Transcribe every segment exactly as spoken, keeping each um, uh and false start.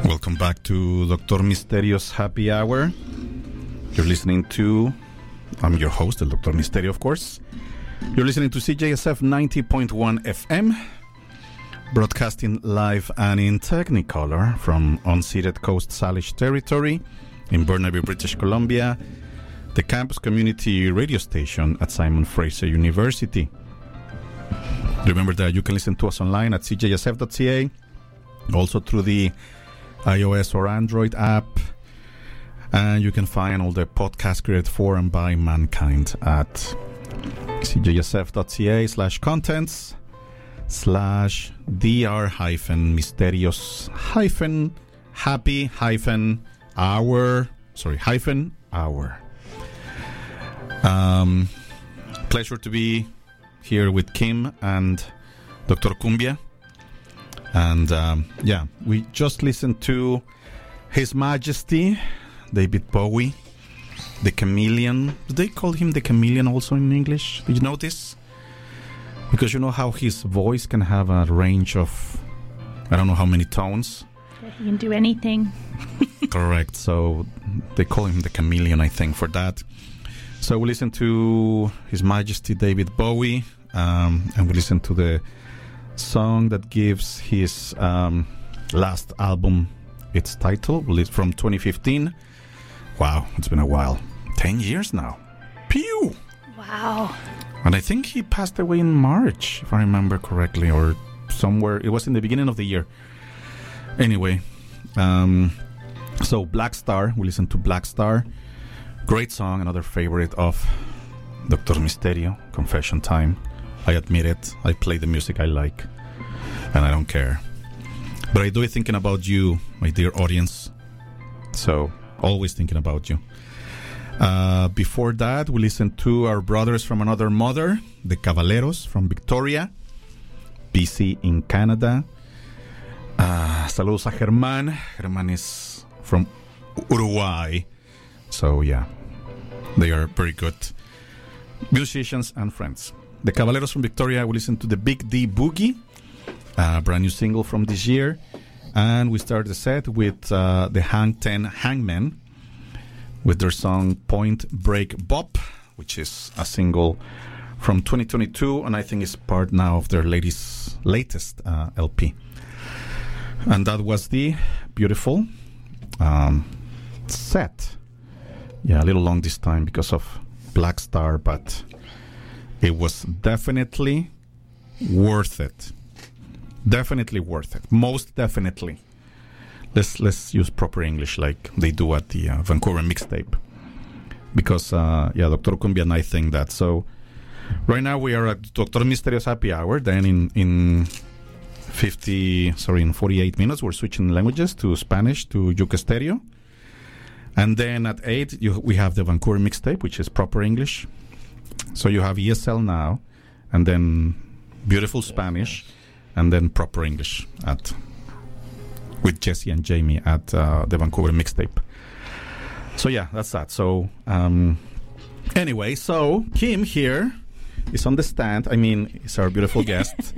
Welcome back to Doctor Misterio's Happy Hour. You're listening to... I'm your host, el Doctor Misterio, of course. You're listening to C J S F ninety point one F M, broadcasting live and in Technicolor from unceded Coast Salish territory in Burnaby, British Columbia, the campus community radio station at Simon Fraser University. Remember that you can listen to us online at c j s f dot c a, also through the iOS or Android app, and you can find all the podcasts created for and by mankind at c j s f dot c a slash contents slash dr hyphen mysterious hyphen happy hyphen hour sorry hyphen hour. Um, pleasure to be here with Kim and Doctor Cumbia. And um, yeah, we just listened to His Majesty David Bowie, the Chameleon. Do they call him the Chameleon also in English? Did you know this? Because you know how his voice can have a range of, I don't know how many tones. He can do anything. Correct. So they call him the Chameleon, I think, for that. So we listened to His Majesty David Bowie, um, and we listened to the song that gives his um, last album its title, released from twenty fifteen. Wow, it's been a while. Ten years now. Pew! Wow. And I think he passed away in March, if I remember correctly, or somewhere. It was in the beginning of the year. Anyway, um, so Black Star, we listened to Black Star. Great song, another favorite of Doctor Misterio, Confession Time. I admit it, I play the music I like, and I don't care. But I do it thinking about you, my dear audience. So, always thinking about you. Uh, before that, we listened to our brothers from another mother, the Caballeros from Victoria, B C in Canada. Uh, saludos a Germán. Germán is from Uruguay. So, yeah, they are very good musicians and friends. The Caballeros from Victoria, we listened to the Big D Boogie, a brand new single from this year. And we started the set with uh, the Hang ten Hangmen with their song Point Break Bop, which is a single from twenty twenty-two, and I think it's part now of their latest, latest uh, L P. And that was the beautiful um, set. Yeah, a little long this time because of Black Star, but it was definitely worth it. Definitely worth it. Most definitely. Let's let's use proper English like they do at the uh, Vancouver mixtape. Because, uh, yeah, Doctor Cumbia and I think that. So, right now we are at Doctor Misterio's Happy Hour. Then in, in fifty, sorry, in forty-eight minutes, we're switching languages to Spanish, to Yuca Stereo. And then at eight, you, we have the Vancouver mixtape, which is proper English. So you have E S L now, and then beautiful Spanish, and then proper English at with Jesse and Jamie at uh, the Vancouver mixtape. So yeah, that's that. So um, anyway, so Kim here is on the stand. I mean, is our beautiful guest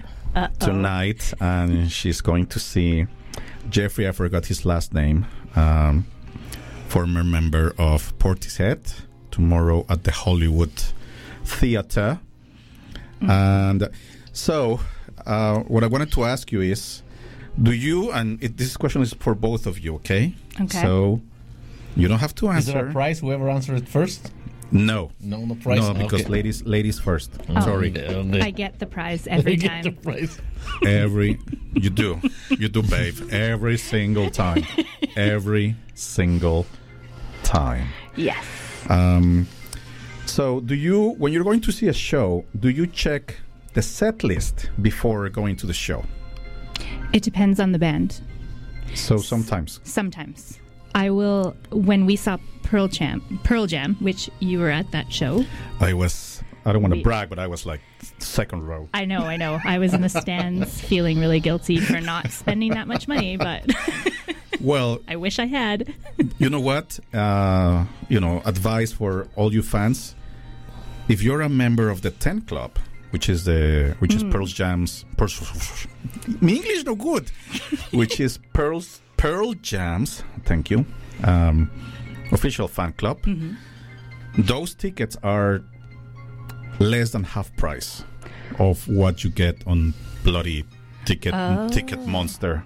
tonight, and she's going to see Jeffrey. I forgot his last name. Um, former member of Portishead, tomorrow at the Hollywood Theater. Mm-hmm. And so, uh, what I wanted to ask you is, do you, and it, this question is for both of you, okay? Okay. So, you don't have to answer. Is there a prize, whoever answers it first? No. No, no prize? No, because okay. ladies ladies first. Oh. Sorry. I get the prize every you time. get the prize. Every, you do. You do, babe. Every single time. Every single time. Yes. Um, so do you, when you're going to see a show, do you check the set list before going to the show? It depends on the band. So sometimes. Sometimes. I will, when we saw Pearl Jam, Pearl Jam, which you were at that show. I was, I don't want to We, brag, but I was like second row. I know, I know. I was in the stands feeling really guilty for not spending that much money, but Well, I wish I had. You know what? Uh, you know, advice for all you fans. If you're a member of the ten Club, which is the which mm. is Pearl Jam's Pearl, my English no good, which is Pearl's Pearl Jam's, thank you, um, official fan club. Mm-hmm. Those tickets are less than half price of what you get on bloody ticket Oh. ticket monster.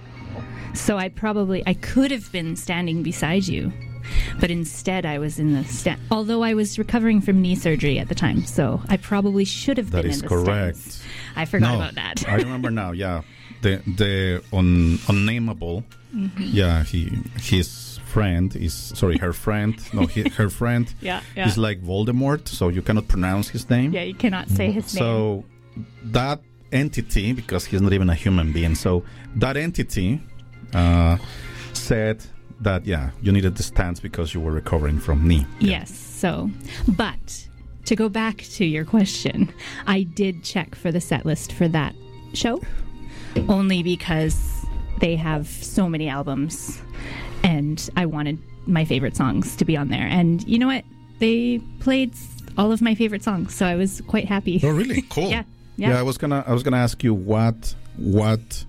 So I probably I could have been standing beside you, but instead I was in the stand. Although I was recovering from knee surgery at the time, so I probably should have That been is in the correct. stands. I forgot No, about that. I remember now. Yeah, the the un, unnameable. Mm-hmm. Yeah, he his friend is sorry, her friend. No, he, her friend yeah, yeah, is like Voldemort, so you cannot pronounce his name. yeah. You cannot say his name. So that entity, because he's not even a human being, so that entity uh, said that yeah, you needed the stands because you were recovering from knee. Yeah. Yes. So, but to go back to your question, I did check for the set list for that show, only because they have so many albums, and I wanted my favorite songs to be on there. And you know what? They played all of my favorite songs, so I was quite happy. Oh, really? Cool. Yeah. Yeah. Yeah, I was gonna I was gonna ask you what what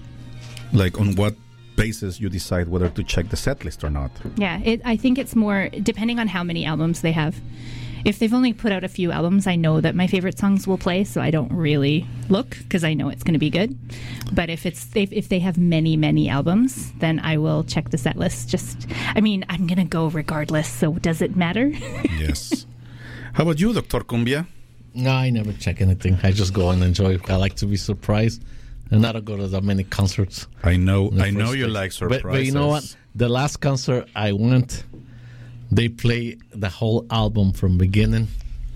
like on what basis you decide whether to check the set list or not. Yeah, it, I think it's more depending on how many albums they have. If they've only put out a few albums, I know that my favorite songs will play, so I don't really look because I know it's going to be good. But if it's if, if they have many many albums, then I will check the set list. Just, I mean, I'm going to go regardless. So does it matter? Yes. How about you, Doctor Cumbia? No, I never check anything. I just go and enjoy. I like to be surprised, and I don't go to that many concerts. I know, in the I know first you place. like surprises. But, but you know what? The last concert I went, they play the whole album from beginning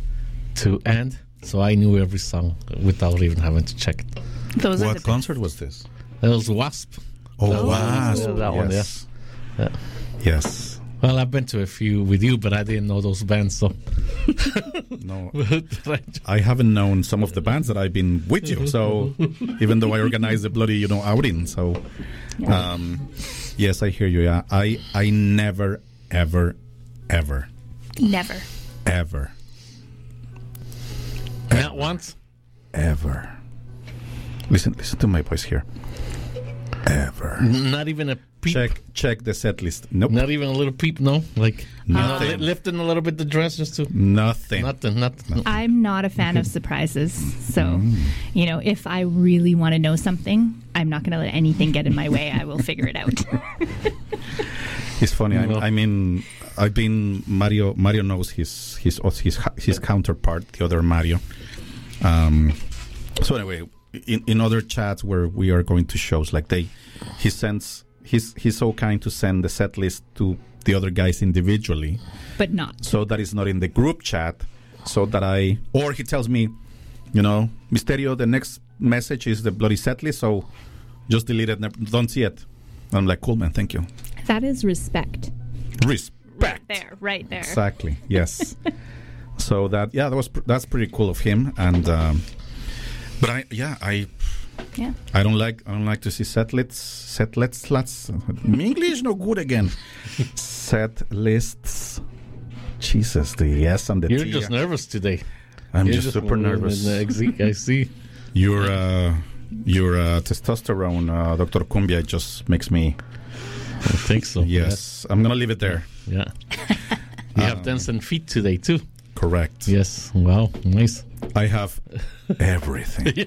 to end, so I knew every song without even having to check it. Those are What the concert was this? It was Wasp. Oh, That one. wow. Yeah, that one, yes. Yeah. Yes. Well, I've been to a few with you, but I didn't know those bands, so. No, I haven't known some of the bands that I've been with you. So even though I organized the bloody, you know, outing, so um, yes, I hear you. Yeah, I I never ever ever never. ever Not once? ever listen listen to my voice here. Ever Not even a peep? check check the set list. Nope. Not even a little peep, no? Like, you know, Nothing. li- lifting a little bit the dress just to... Nothing. Nothing, nothing. I'm not a fan of surprises. So, Mm. you know, if I really want to know something, I'm not going to let anything get in my way. I will figure it out. It's funny. I, Well- I mean, I've been Mario. Mario knows his his his his counterpart, the other Mario. Um, so anyway, in, in other chats where we are going to shows, like they, he sends. He's he's so kind to send the set list to the other guys individually, But not. so that is not in the group chat. So that I, or he tells me, you know, Misterio, the next message is the bloody set list, so just delete it. never- Don't see it. I'm like, cool, man. Thank you. That is respect. Respect. Right there, right there. Exactly. Yes. So that yeah, that was pr- that's pretty cool of him. And um, but I yeah I Yeah. I don't like I don't like to see set lists set lists. Let's English no good again. Set lists. Jesus, the yes and the You're T. just nervous today. I'm You're just, super nervous. in the exec- I see. Your uh, your uh, testosterone, uh, Doctor Cumbia, just makes me I think so. yes. I'm gonna leave it there. Yeah. You have dancing feet today, too. Correct. Yes. Wow. Nice. I have everything.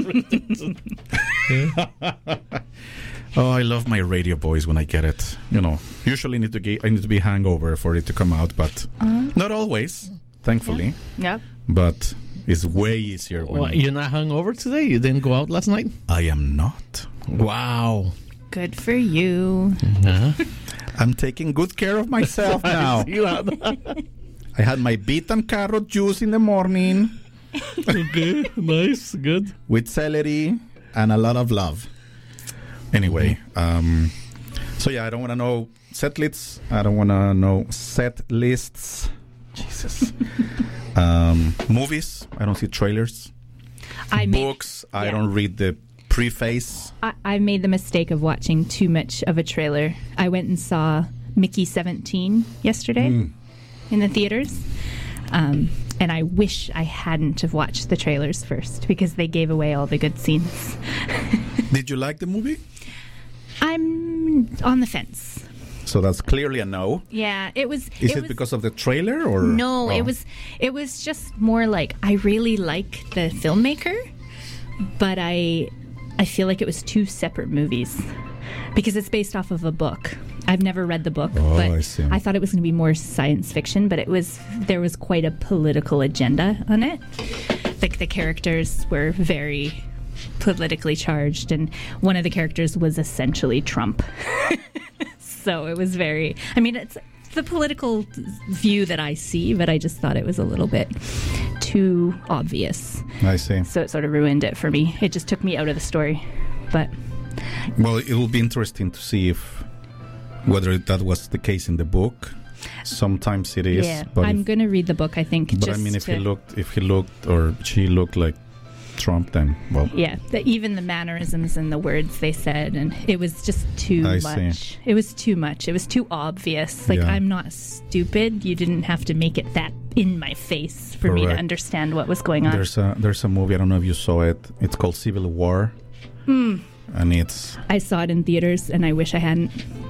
Oh, I love my radio voice when I get it. You know, usually need to get, I need to be hangover for it to come out, but Uh-huh. not always, thankfully. Yep. But it's way easier when What, you're not hungover today? You didn't go out last night? I am not. Wow. Good for you. Uh-huh. I'm taking good care of myself now. You are- I had my beet and carrot juice in the morning okay. Nice. Good. with celery and a lot of love. Anyway, um, so yeah, I don't want to know set lists. I don't want to know set lists. Jesus. um, movies. I don't see trailers. I made, Books. I yeah. don't read the preface. I, I made the mistake of watching too much of a trailer. I went and saw Mickey seventeen yesterday Mm. in the theaters. Um, and I wish I hadn't have watched the trailers first because they gave away all the good scenes. Did you like the movie? I'm on the fence. So that's clearly a no. Yeah, it was. Is it, it was, because of the trailer or No, oh. it was. It was just more like I really like the filmmaker, but I, I feel like it was two separate movies because it's based off of a book. I've never read the book, Oh, but I see. I thought it was going to be more science fiction. But it was there was quite a political agenda on it. Like the characters were very politically charged, and one of the characters was essentially Trump. So it was very, I mean, it's the political view that I see, but I just thought it was a little bit too obvious. I see. So it sort of ruined it for me. It just took me out of the story. But Well, it will be interesting to see if whether that was the case in the book. Sometimes it is. yeah, but I'm if, going to read the book, I think. but just I mean, if to, he looked, if he looked or she looked like Trump, then well, Yeah, the, even the mannerisms and the words they said, and it was just too I much. see. It was too much. It was too obvious. Like, Yeah. I'm not stupid. You didn't have to make it that in my face for me to Correct. understand what was going on. there's a there's a movie. I don't know if you saw it. It's called Civil War, Hmm. and it's I saw it in theaters, and I wish I hadn't.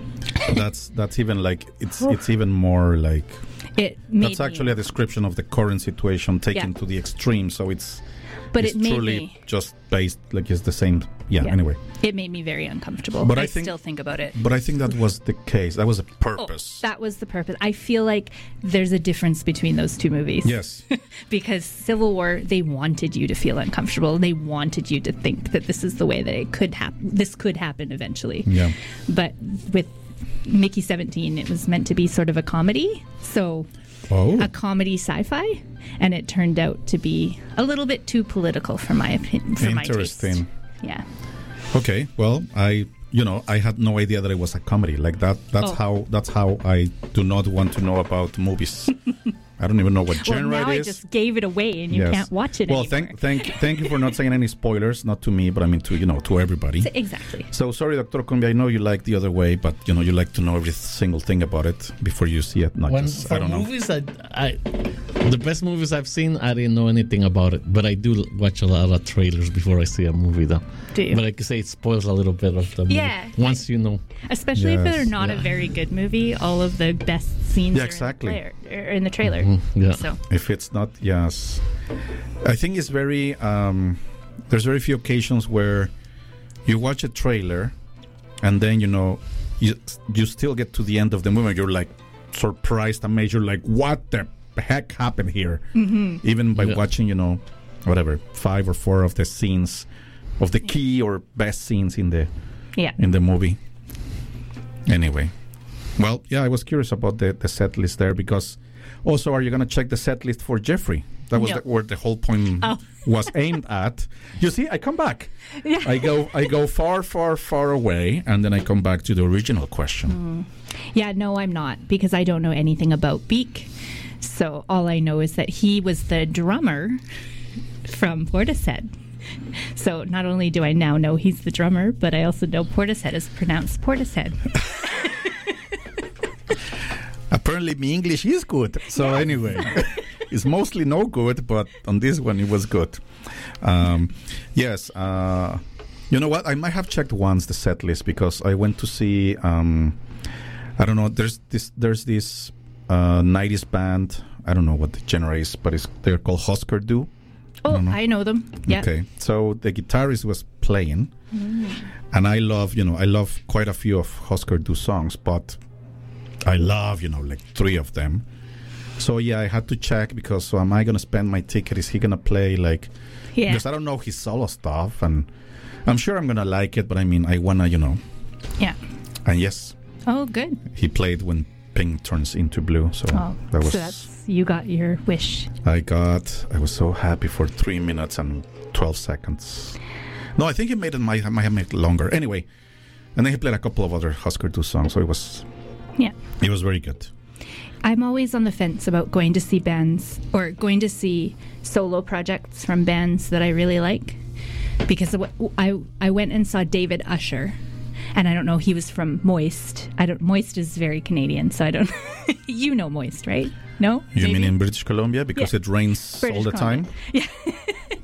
that's that's even like it's it's even more like It made that's actually a me, description of the current situation taken Yeah. to the extreme. So it's but it's it made truly me. just based like it's the same. Yeah. Yeah. Anyway, It made me very uncomfortable. But I, I think- still think about it. but I think that was the case. That was a Oh, purpose. that was the purpose. I feel like there's a difference between those two movies. Yes. Because Civil War, they wanted you to feel uncomfortable. They wanted you to think that this is the way that it could happen. This could happen eventually. Yeah. But with Mickey seventeen, it was meant to be sort of a comedy. So Oh. a comedy sci-fi, and it turned out to be a little bit too political for my opinion. For my Interesting. taste. Yeah. Okay, well, I you know I had no idea that it was a comedy like that. That's Oh. how that's how I do not want to know about movies. I don't even know what Well, genre now I it is. just gave it away, and you Yes. can't watch it Well, anymore. thank thank thank you for not saying any spoilers, not to me, but I mean to you know to everybody. Exactly. So sorry, Doctor Cumbia. I know you like The Other Way, but you know you like to know every single thing about it before you see it. Not When, just for I don't know. movies, I, I, the best movies I've seen, I didn't know anything about it. But I do watch a lot of trailers before I see a movie, though. Do you? But like you say, it spoils a little bit of the movie. Yeah. Once you know. Especially if Yes. they're not Yeah. a very good movie, all of the best scenes Yeah, are exactly. in, the trailer, are in the trailer. Mhm, yeah. So If it's not, yes, I think it's very. Um, there's very few occasions where you watch a trailer, and then you know you you still get to the end of the movie, and you're like surprised, amazed. You're like, what the heck happened here? Mm-hmm. Even by Yeah. watching, you know, whatever five or four of the scenes, of the key or best scenes in the yeah, in the movie. Anyway, well, yeah, I was curious about the, the set list there because also, are you going to check the set list for Jeffrey? That was No. the, where the whole point Oh. was aimed at. You see, I come back. Yeah. I go, I go far, far, far away, and then I come back to the original question. yeah. No, I'm not because I don't know anything about Beak. So all I know is that he was the drummer from Portishead. So not only do I now know he's the drummer, but I also know Portishead is pronounced Portishead. Apparently, my English is good. So anyway, it's mostly no good, but on this one it was good. Um, yes. Uh, you know what? I might have checked once the set list because I went to see. Um, I don't know. There's this. There's this uh, nineties band. I don't know what the genre is, but it's they're called Husker Du. Oh, know. I know them. Yeah. Okay, so the guitarist was playing, and I love, you know, I love quite a few of Husker Du songs, but I love, you know, like three of them. So yeah, I had to check because so am I gonna spend my ticket? Is he gonna play like? Yeah. Because I don't know his solo stuff, and I'm sure I'm gonna like it, but I mean, I wanna, you know, Yeah. and yes, Oh, good. he played when pink turns into blue, so Oh, that was. so that's you got your wish. I got. I was so happy for three minutes and twelve seconds. No, I think he made it. Might, might have made it longer. Anyway, and then he played a couple of other Husker Du songs, so it was. Yeah. It was very good. I'm always on the fence about going to see bands or going to see solo projects from bands that I really like, because I I went and saw David Usher, and I don't know, he was from Moist. I don't. Moist is very Canadian, so I don't. You know Moist, right? No. You Maybe? mean in British Columbia because Yeah. it rains British all the Columbia. time? Yeah.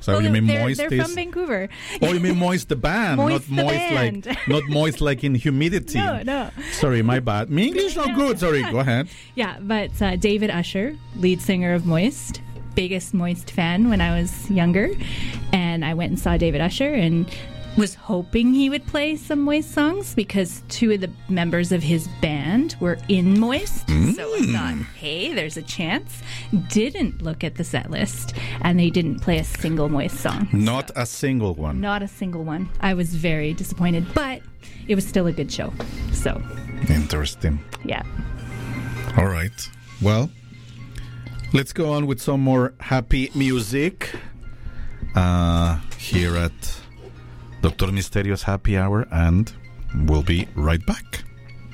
So Oh, you mean they're, moist they're is... from Vancouver. Oh, you mean moist the band, Moist not the moist band. like not moist like in humidity. No, no. Sorry, my bad. My English not good. Sorry, go ahead. Yeah, but uh, David Usher, lead singer of Moist, biggest Moist fan when I was younger, and I went and saw David Usher and was hoping he would play some Moist songs because two of the members of his band were in Moist. Mm. So I thought, hey, there's a chance. Didn't look at the set list, and they didn't play a single Moist song. Not So, a single one. not a single one. I was very disappointed, but it was still a good show. So, Interesting. yeah. All right. Well, let's go on with some more happy music uh, here at Doctor Misterio's Happy Hour, and we'll be right back.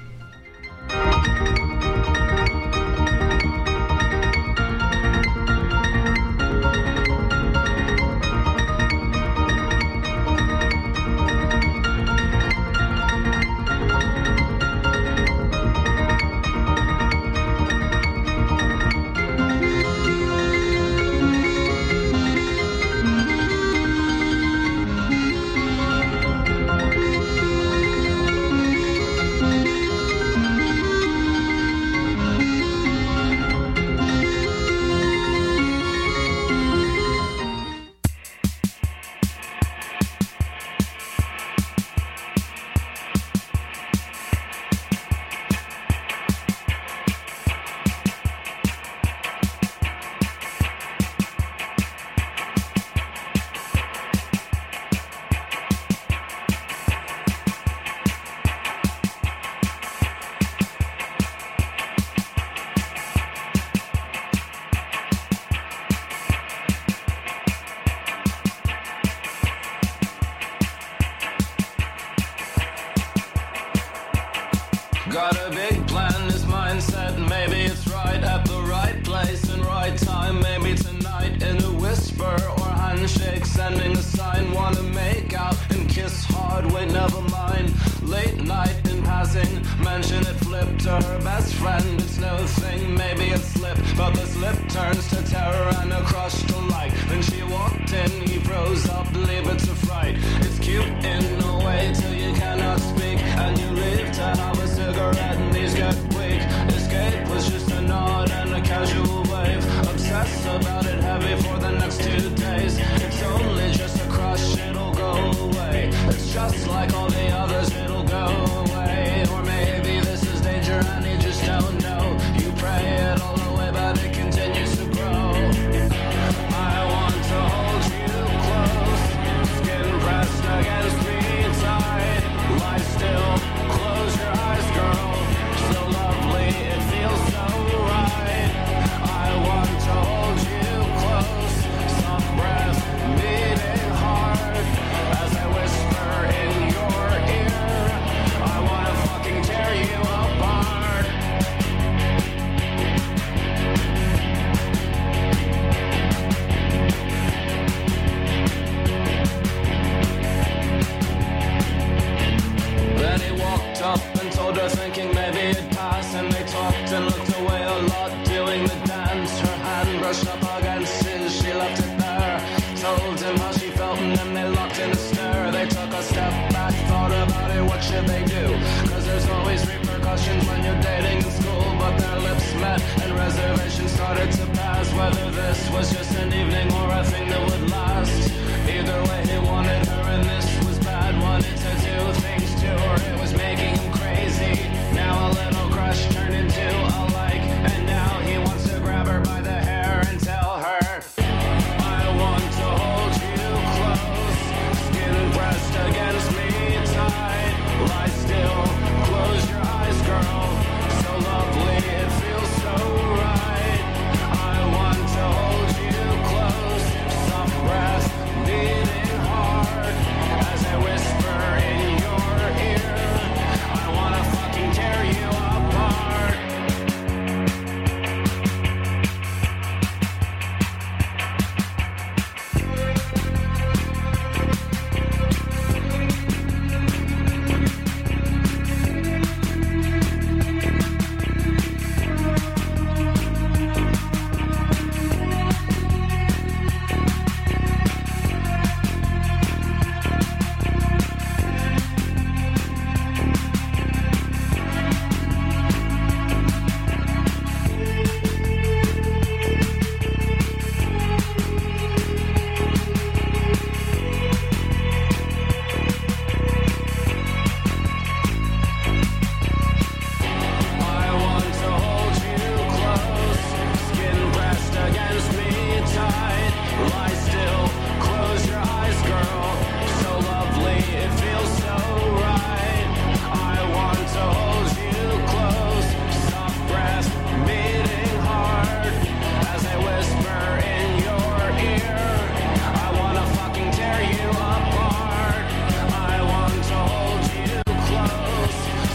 Got a big plan, this mindset, maybe it's right at the right place and right time. Maybe tonight in a whisper or handshake, sending a sign. Wanna make out and kiss hard, wait, never mind. Late night in passing, mention it flipped to her best friend. It's no thing, maybe it slipped, but the slip turns to terror and a crush to like. When she walked in, he froze up, leave it to fright. It's cute in a way to